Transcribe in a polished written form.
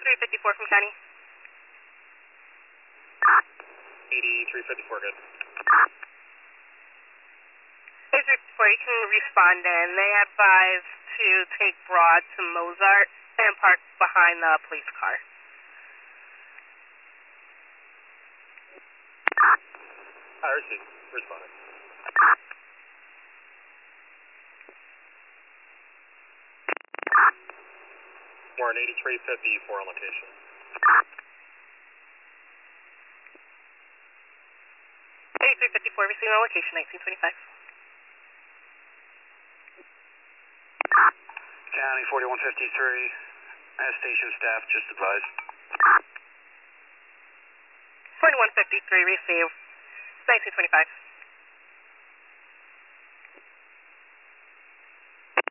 8354 from County. 8354, good. 8354, you can respond in. They advise to take Broad to Mozart and park behind the police car. I received. Responding. We're on 8354 on location. 8354, receiving on location, 1925. County 4153, station staff just advised. 4153, receive, 1925.